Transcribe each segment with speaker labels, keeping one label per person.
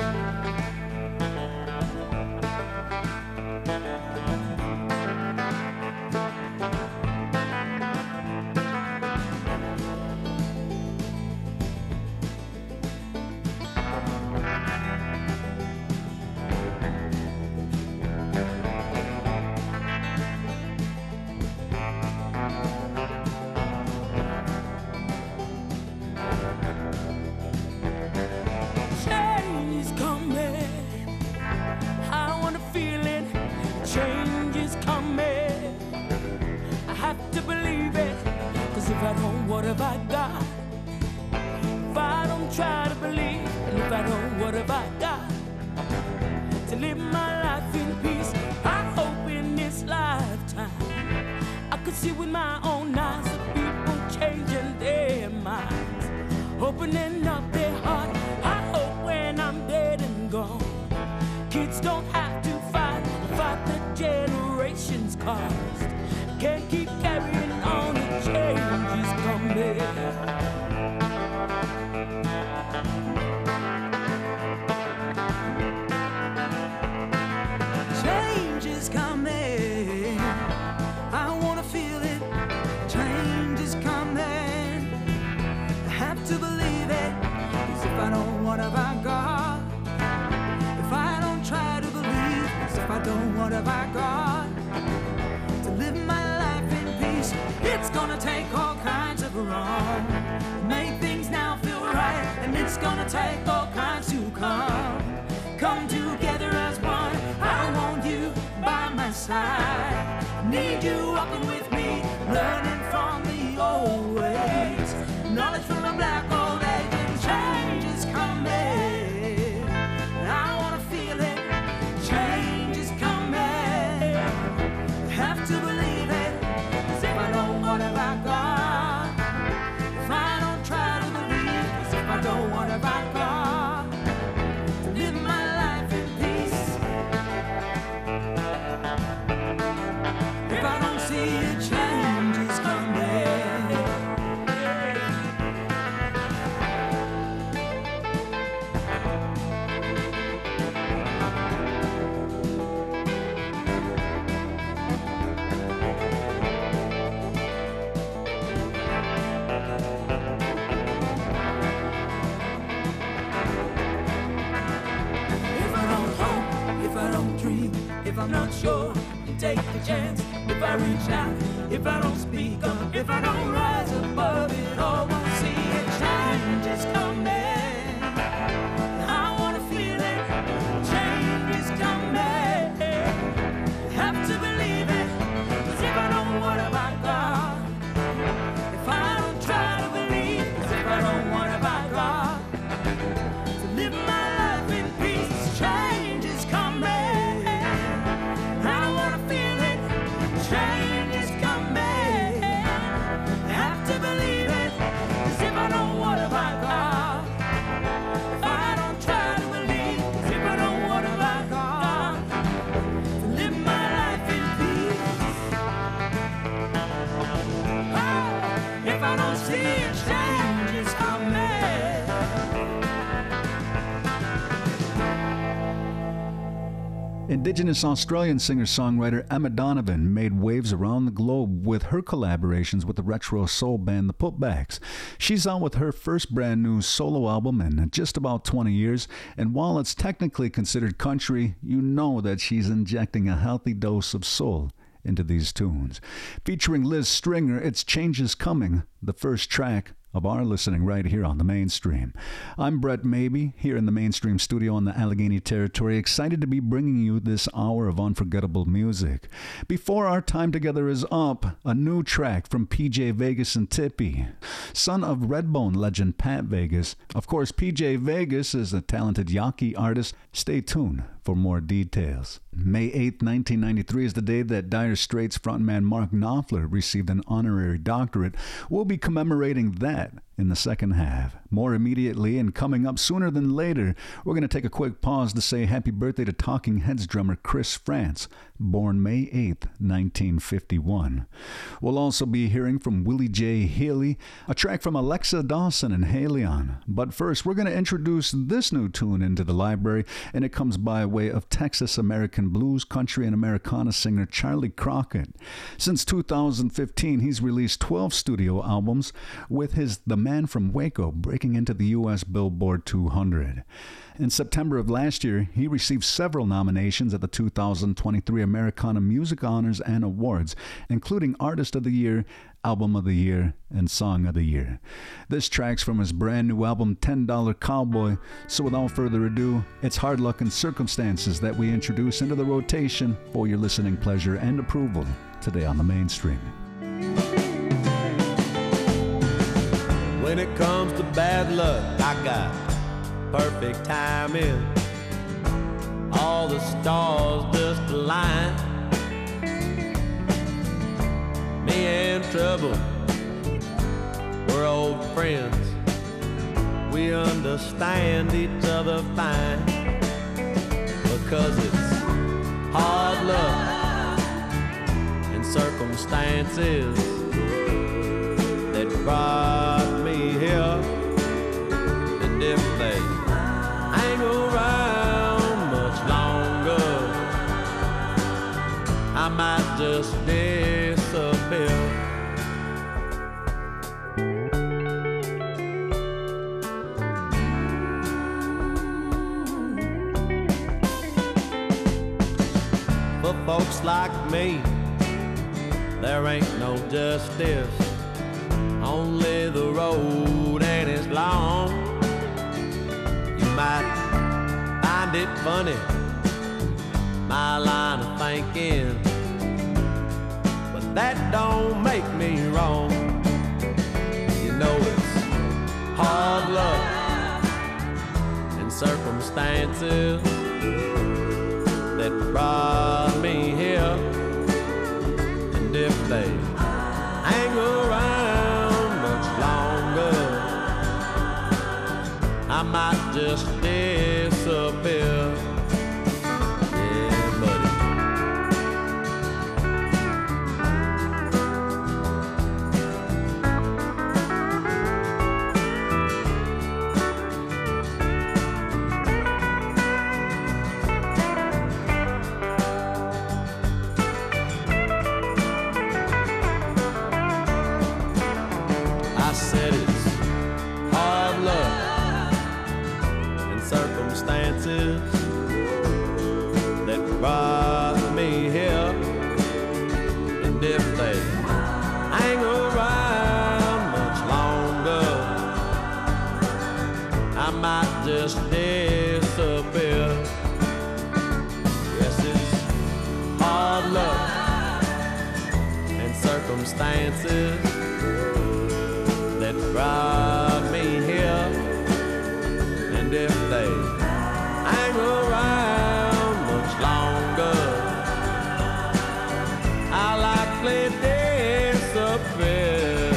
Speaker 1: Indigenous Australian singer-songwriter Emma Donovan made waves around the globe with her collaborations with the retro soul band The Putbacks. She's out with her first brand new solo album in just about 20 years, and while it's technically considered country, you know that she's injecting a healthy dose of soul into these tunes. Featuring Liz Stringer, it's Changes Coming, the first track of our listening right here on the Mainstream. I'm Brett Maybe, here in the Mainstream studio on the Allegheny Territory, excited to be bringing you this hour of unforgettable music. Before our time together is up, a new track from PJ Vegas and Tippy, son of Redbone legend Pat Vegas. Of course, PJ Vegas is a talented Yaqui artist. Stay tuned for more details. May 8, 1993 is the day that Dire Straits frontman Mark Knopfler received an honorary doctorate. We'll be commemorating that in the second half. More immediately and coming up sooner than later, we're going to take a quick pause to say happy birthday to Talking Heads drummer Chris Frantz, born May 8th, 1951. We'll also be hearing from Willie J. Healy, a track from Alexa Dawson and Halion. But first, we're going to introduce this new tune into the library, and it comes by way of Texas American blues, country, and Americana singer Charlie Crockett. Since 2015, he's released 12 studio albums, with his The Man from Waco breaking into the U.S. Billboard 200. In September of last year, he received several nominations at the 2023 Americana Music Honors and Awards, including Artist of the Year, Album of the Year, and Song of the Year. This track's from his brand new album, $10 Cowboy, so without further ado, it's Hard Luck and Circumstances that we introduce into the rotation for your listening pleasure and approval today on the Mainstream.
Speaker 2: When it comes to bad luck, I got perfect timing. All the stars just align. Me and trouble, we're old friends. We understand each other fine, because it's hard luck and circumstances that brought me here. And if they hang around much longer, I might just disappear. For folks like me, there ain't no justice, only the road, and it's long. You might find it funny, my line of thinking, but that don't make me wrong. You know it's hard luck and circumstances that brought me here. And if they hang around much longer, I might just disappear. Yeah, buddy. I said it's hard luck and circumstances that brought me here. And if they hang around much longer, I might just disappear. Yes, it's hard luck and circumstances that brought me here. And if they hang around much longer, I'll likely disappear.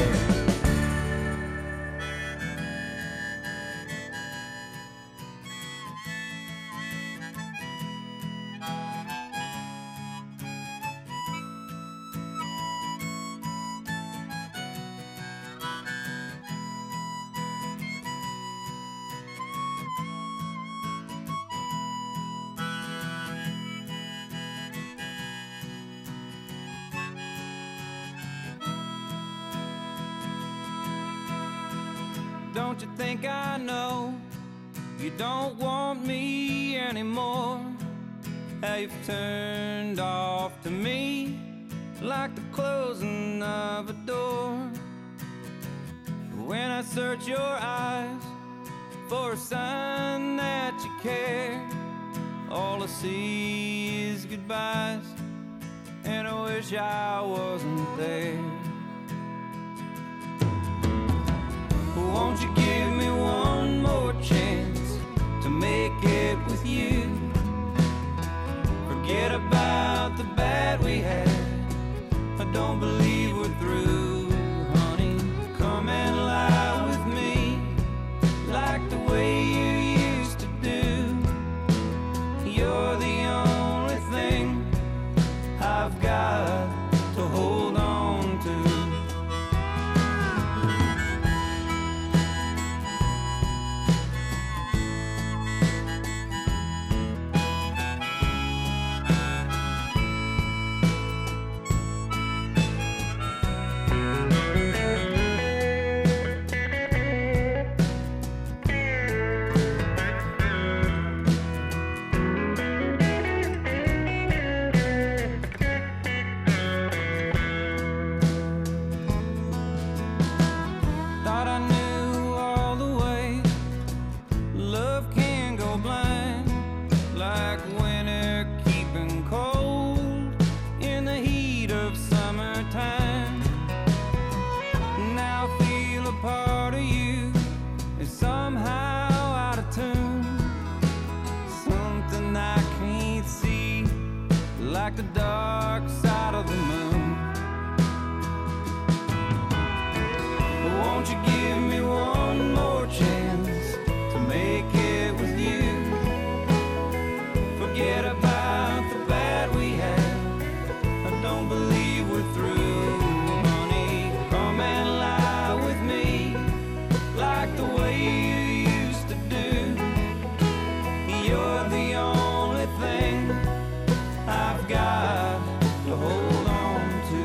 Speaker 3: Don't you think I know you don't want me anymore? How you've turned off to me like the closing of a door. When I search your eyes for a sign that you care, all I see is goodbyes, and I wish I wasn't there. Won't you give me one more chance to make it with you? Forget about the bad we had, I don't believe we're through. Honey, come and lie with me. like the dark side of the moon. But won't you give me one more chance to make it with you? Forget about the bad we had. I don't believe we're through, honey. Come and lie with me like the way you used to do. You're the only thing I've got to hold on to.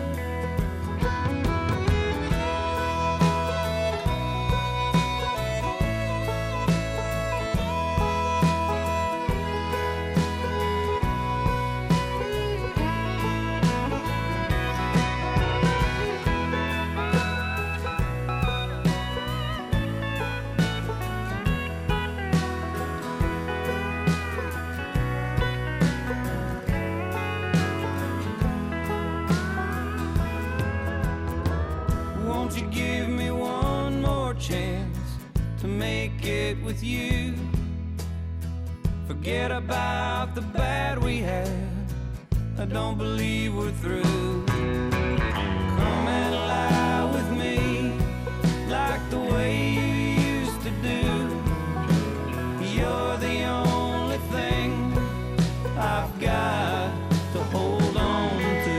Speaker 3: Won't you give me one more chance to make it with you? Forget about the bad we had. I don't believe we're through. Come and lie with me like the way you used to do. You're the only thing I've got to hold on to.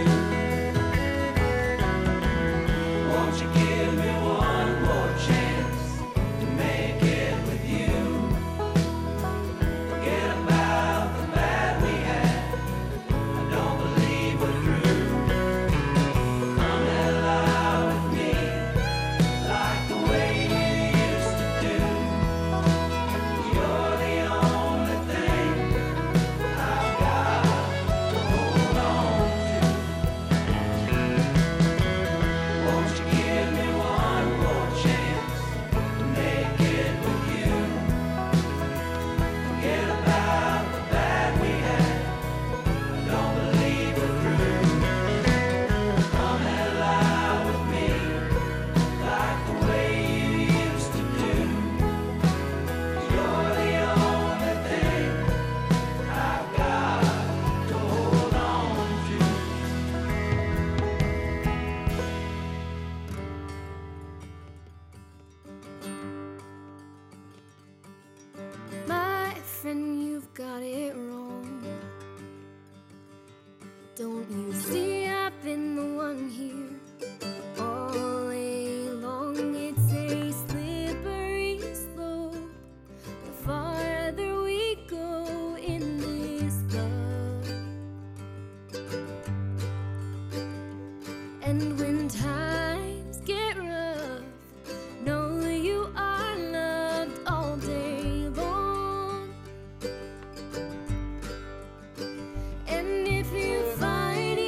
Speaker 3: Won't you give me one more chance to make it with you? Forget about the bad we had. I don't believe we're through. Come and lie with me like the way you used to do. You're the only thing I've got to hold on to. Won't you give me one more chance to make it with you? Forget about the bad we had. I don't believe we're through. Come and lie with me like the way you used to do. You're the only thing I've got to hold on to.
Speaker 4: My friend, you've got it wrong. Don't you see I've been the one here all along? It's a slippery slope the farther we go in this love. And when times get rough, know you are loved all day long. And if you find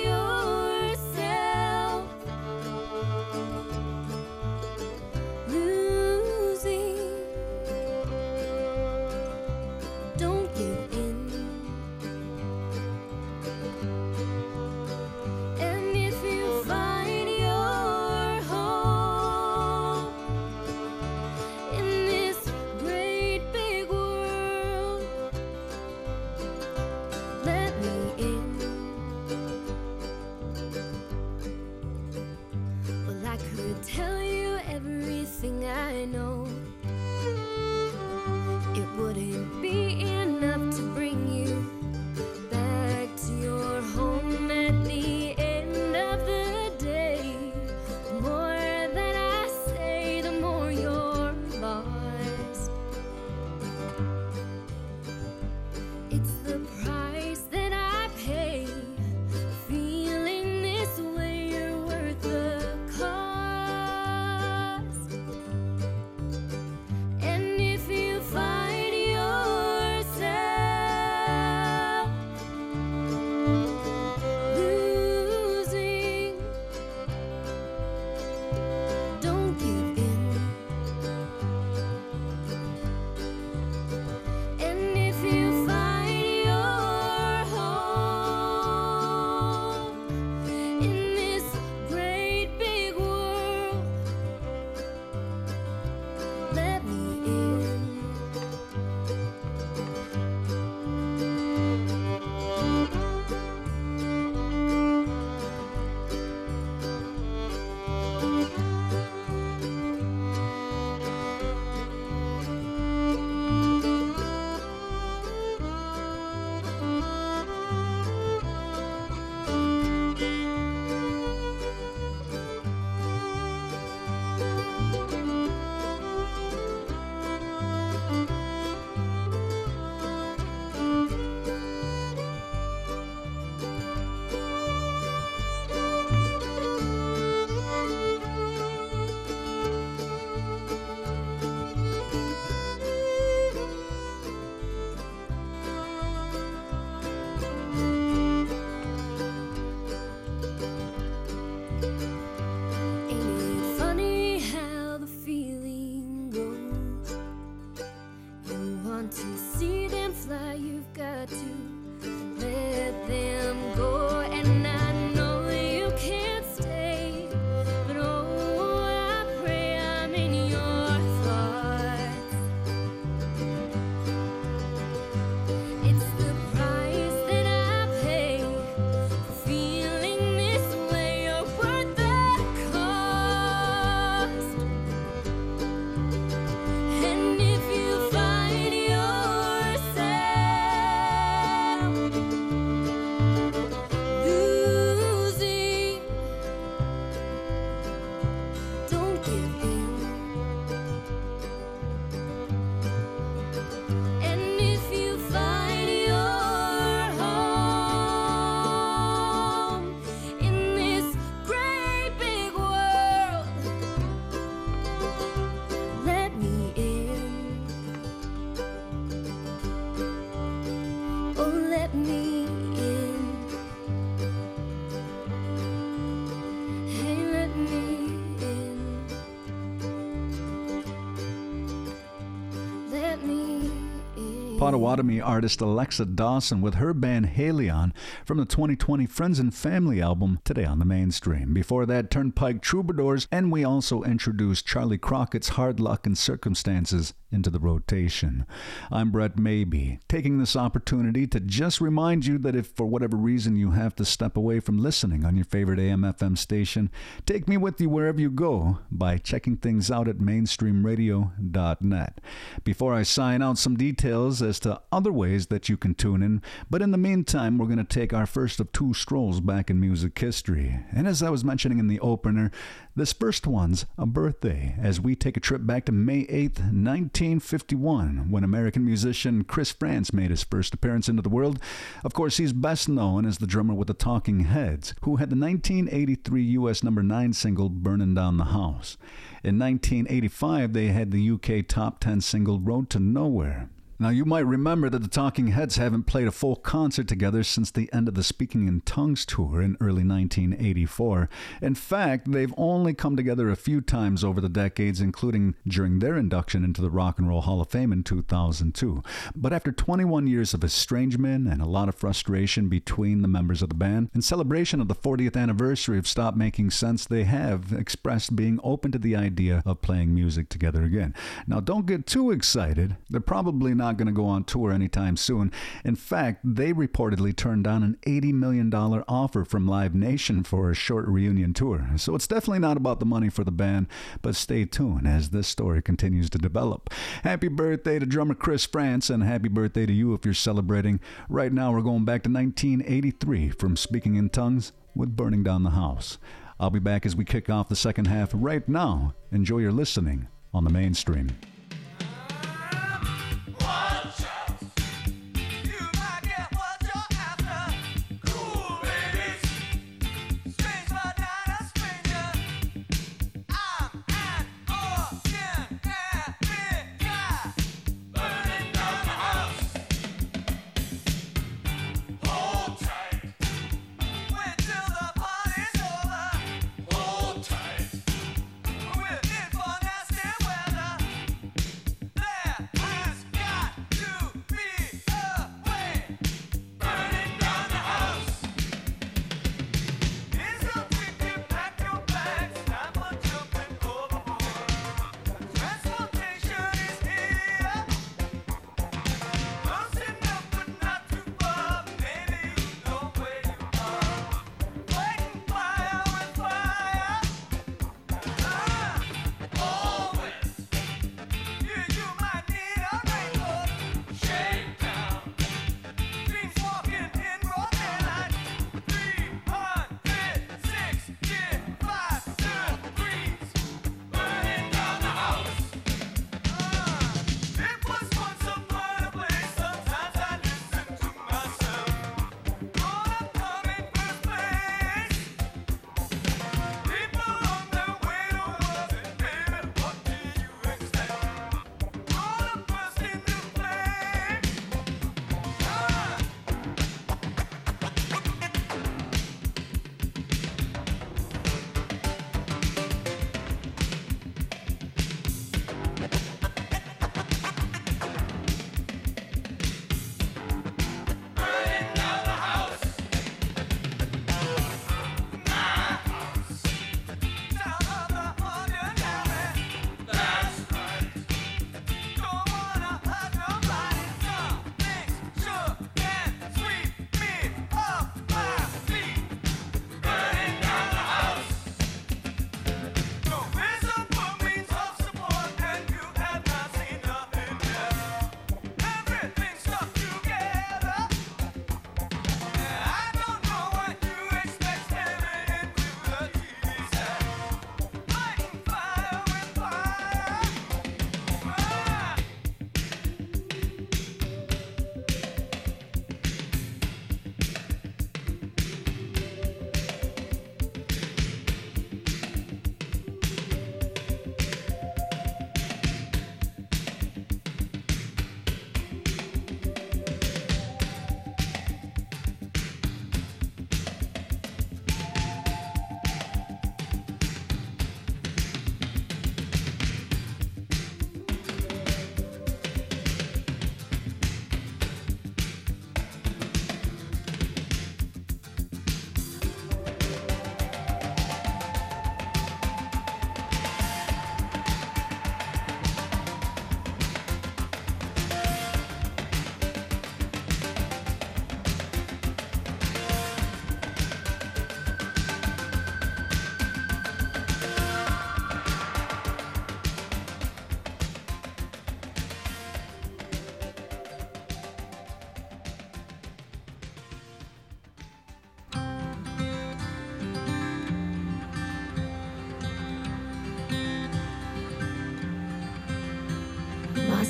Speaker 4: fly, you've got to let them go. And I know you can't stay, but oh, I pray I'm in your thoughts. It's the price that I pay for feeling this way. You're worth the cost. And if you find yourself losing, don't give in. And if you find your home in this great big world, let me in. Oh, let me in. Hey, let me in. Let me in.
Speaker 1: Potawatomi artist Alexa Dawson with her band Halion from the 2020 Friends and Family album, today on the mainstream. Before that, Turnpike Troubadours, and we also introduced Charlie Crockett's Hard Luck and Circumstances into the rotation. I'm Brett Maybe, taking this opportunity to just remind you that if for whatever reason you have to step away from listening on your favorite AM/FM station, take me with you wherever you go by checking things out at mainstreamradio.net. Before I sign out, some details as to other ways that you can tune in, but in the meantime, we're going to take our first of two strolls back in music history. And as I was mentioning in the opener, this first one's a birthday, as we take a trip back to May 8th, 1951, when American musician Chris Frantz made his first appearance into the world. Of course, he's best known as the drummer with the Talking Heads, who had the 1983 U.S. number 9 single Burning Down the House. In 1985, they had the UK top 10 single Road to Nowhere. Now, you might remember that the Talking Heads haven't played a full concert together since the end of the Speaking in Tongues tour in early 1984. In fact, they've only come together a few times over the decades, including during their induction into the Rock and Roll Hall of Fame in 2002. But after 21 years of estrangement and a lot of frustration between the members of the band, in celebration of the 40th anniversary of Stop Making Sense, they have expressed being open to the idea of playing music together again. Now, don't get too excited. They're probably not going to go on tour anytime soon. In fact, they reportedly turned down an $80 million offer from Live Nation for a short reunion tour. So it's definitely not about the money for the band, but stay tuned as this story continues to develop. Happy birthday to drummer Chris Frantz, and happy birthday to you if you're celebrating. Right now, we're going back to 1983 from Speaking in Tongues with Burning Down the House. I'll be back as we kick off the second half right now. Enjoy your listening on the mainstream.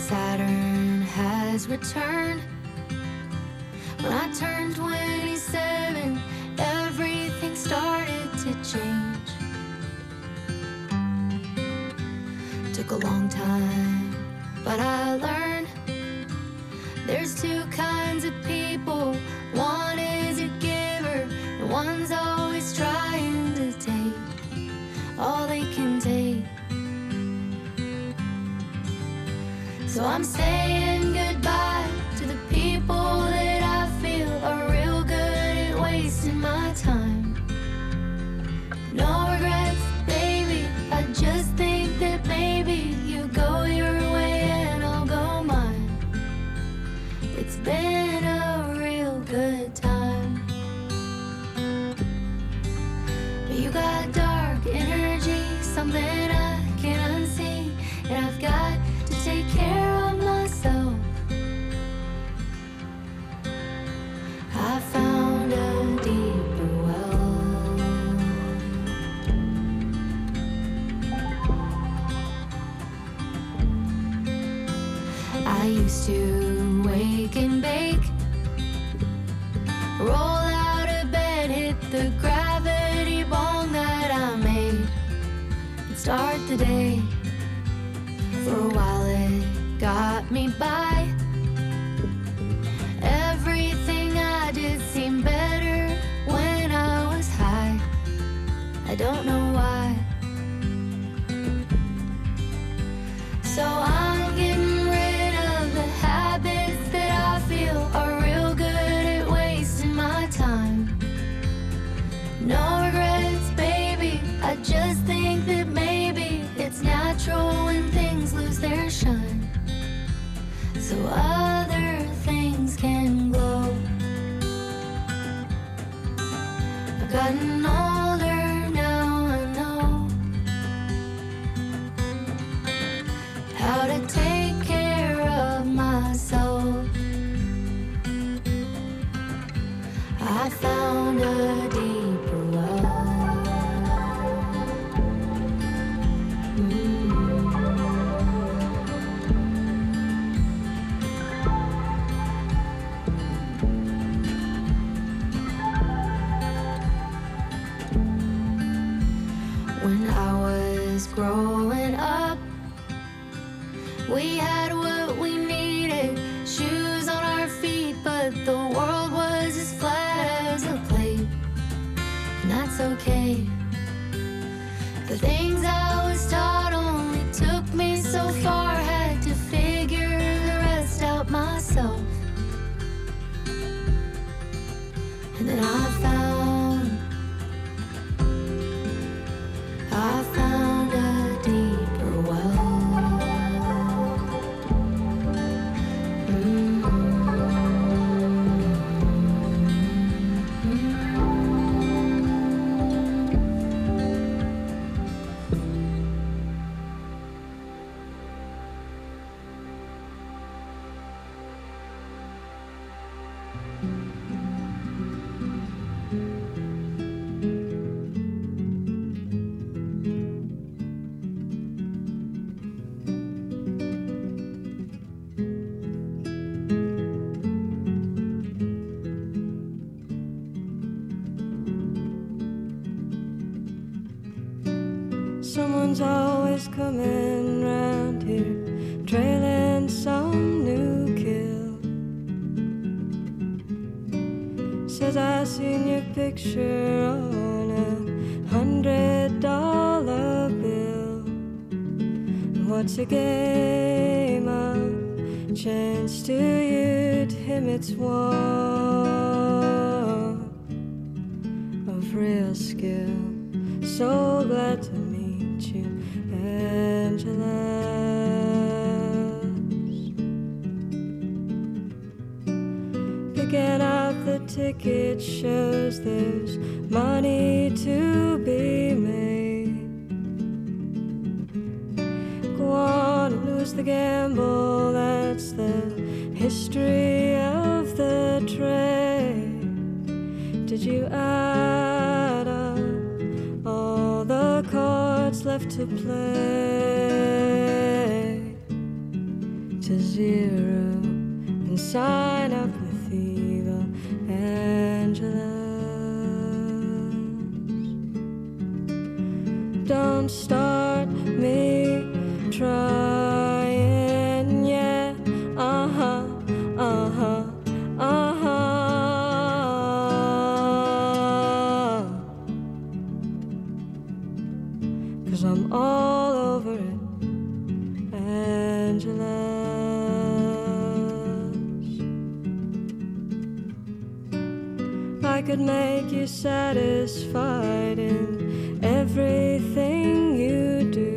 Speaker 4: Saturn has returned. When I turned 27, everything started to change. Took a long time, but I learned there's two kinds of people. One is a giver, and one's always trying to take all they can take. So I'm saying goodbye to the people that I feel are real good at wasting my time. No regrets, baby, I just think that maybe you go your way and I'll go mine. It's been a real good time. You got dark energy, something I can't unsee, and I've got to take care of myself. I found a deeper well. I used to wake and bake, roll out of bed, hit the gravity bong that I made, and start the day. For a while it got me by. Everything I did seemed better when I was high. I don't know why. So I'm getting rid of the habits that I feel are real good at wasting my time. No regrets, baby, I just think that maybe it's natural when things lose their shine, so other things can glow. I've gotten older now, I know how to take care of myself. I found a deeper well. When I was growing up, we had what we needed, shoes on our feet, but the world was as flat as a plate, and that's okay. The things I was taught only took me so far, had to figure the rest out myself. And then I found a deeper well.
Speaker 5: Someone's always coming round here, trailing some new kill. Says I seen your picture on $100 bill. And what's a game of chance to you? To him it's one of real skill. So glad to meet you, Angeles. Picking up the ticket shows there's money to be made. Go on and lose the gamble, that's the history of the trade. Did you add up all the cards left to play to 0 and sign up with Eva Angelos. Don't start me trying, yeah, uh-huh, uh-huh, uh-huh. 'Cause I'm all over it, Angelos. I could make you satisfied in everything you do.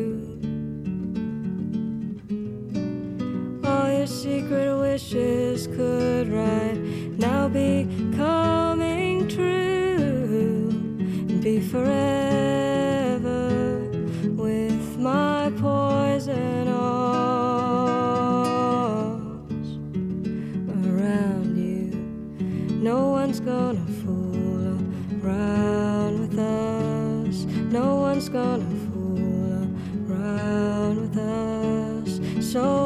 Speaker 5: All your secret wishes could right now be coming true and be forever with my poison arms around you. No one's gonna fool around with us. No one's gonna fool around with us. So